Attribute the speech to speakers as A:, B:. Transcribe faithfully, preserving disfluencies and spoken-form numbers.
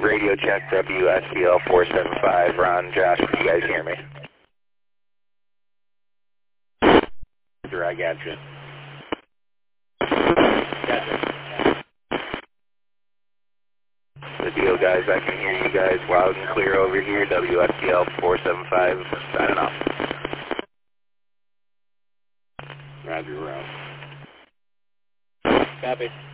A: radio check W S C L four seven five. Ron, Josh, can you guys hear me? Sure, I got you. Gotcha. The deal, guys. I can hear you guys loud and clear over here. W S C L four seven five, signing off. Roger, Rob. Copy.